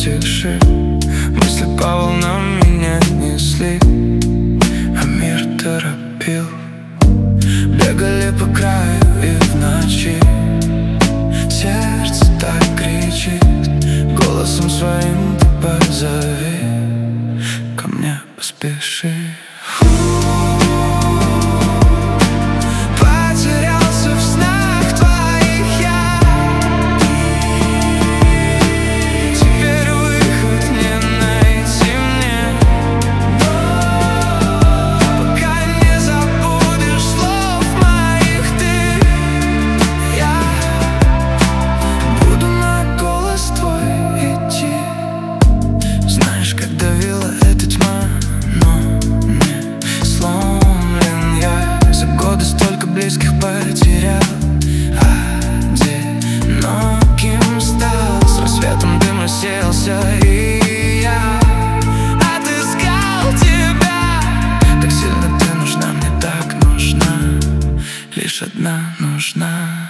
тише. Мысли по волнам меня несли, а мир торопил. Бегали по краю и в ночи сердце так кричит. Голосом своим ты позови, ко мне поспеши. Близких потерял, одиноким стал. С рассветом дым рассеялся, и я отыскал тебя. Так сильно ты нужна, мне так нужна, лишь одна нужна.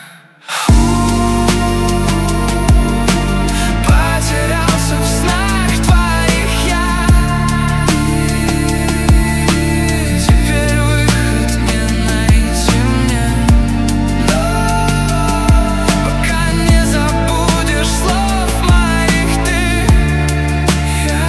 Потерялся в снах твоих я. Теперь выход не найти мне, пока не забудешь слов моих ты. Я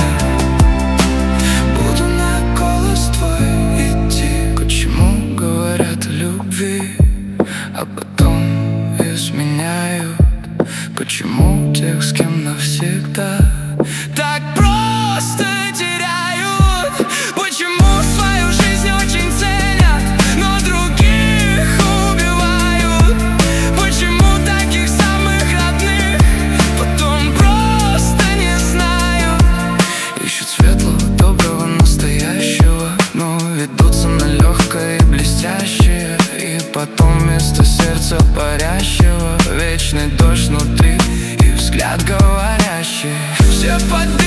буду на голос твой идти. Почему говорят о любви, а потом изменяют? Почему тех, с кем навсегда, так просто теряют? Почему свою жизнь очень ценят, но других убивают? Почему таких самых родных потом просто не знают? Ищут светлого, доброго, настоящего, но ведутся на легкое и блестящее. И потом вместо сердца парящего вечный дождь внутри и взгляд говорящий. Все под